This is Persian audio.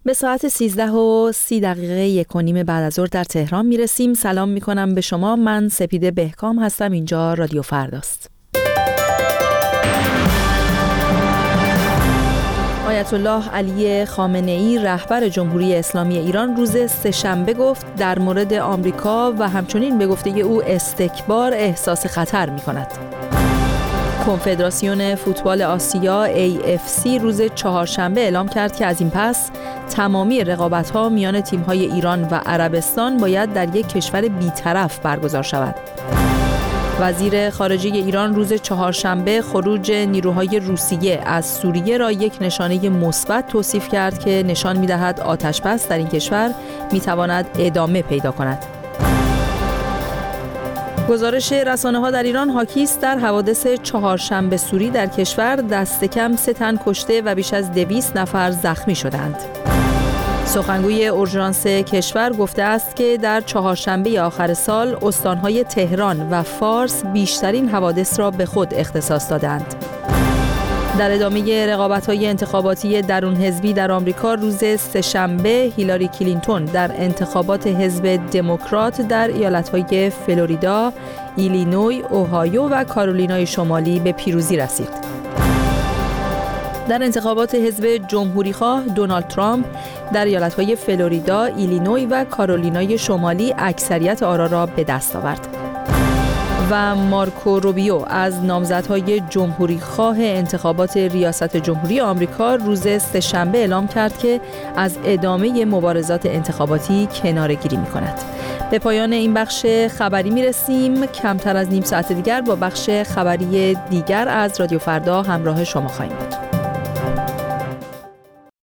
به ساعت 13:30 1:30 بعد از ظهر در تهران میرسیم. سلام میکنم به شما. من سپیده بهکام هستم. اینجا رادیو فرداست. آیت الله علی خامنه‌ای رهبر جمهوری اسلامی ایران روز سه‌شنبه گفت در مورد آمریکا و همچنین به گفته او استکبار احساس خطر می‌کند. کنفدراسیون فوتبال آسیا AFC روز چهارشنبه اعلام کرد که از این پس تمامی رقابت‌ها میان تیم‌های ایران و عربستان باید در یک کشور بی‌طرف برگزار شود. وزیر خارجه ایران روز چهارشنبه خروج نیروهای روسیه از سوریه را یک نشانه مثبت توصیف کرد که نشان می‌دهد آتش‌بس در این کشور می‌تواند ادامه پیدا کند. گزارش رسانه‌ها در ایران حاکی است در حوادث چهارشنبه سوری در کشور دست کم 3 تن کشته و بیش از 200 نفر زخمی شدند. سخنگوی اورژانس کشور گفته است که در چهارشنبه آخر سال استان‌های تهران و فارس بیشترین حوادث را به خود اختصاص دادند. در ادامه رقابت‌های انتخاباتی درون حزبی در آمریکا روز سه‌شنبه هیلاری کلینتون در انتخابات حزب دموکرات در ایالت‌های فلوریدا، ایلینوی، اوهایو و کارولینای شمالی به پیروزی رسید. در انتخابات حزب جمهوری‌خواه دونالد ترامپ در ایالت‌های فلوریدا، ایلینوی و کارولینای شمالی اکثریت آرا را به دست آورد. و مارکو روبیو از نامزدهای جمهوری‌خواه انتخابات ریاست جمهوری آمریکا روز سه‌شنبه اعلام کرد که از ادامه مبارزات انتخاباتی کناره‌گیری می‌کند. به پایان این بخش خبری می‌رسیم. کمتر از نیم ساعت دیگر با بخش خبری دیگر از رادیو فردا همراه شما خواهیم بود.